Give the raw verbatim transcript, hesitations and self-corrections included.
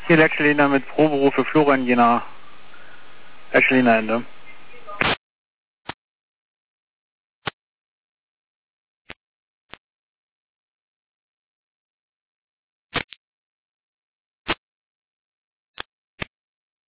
Hier Lechliner mit Proberuf für Florian Jena. Lechliner Ende.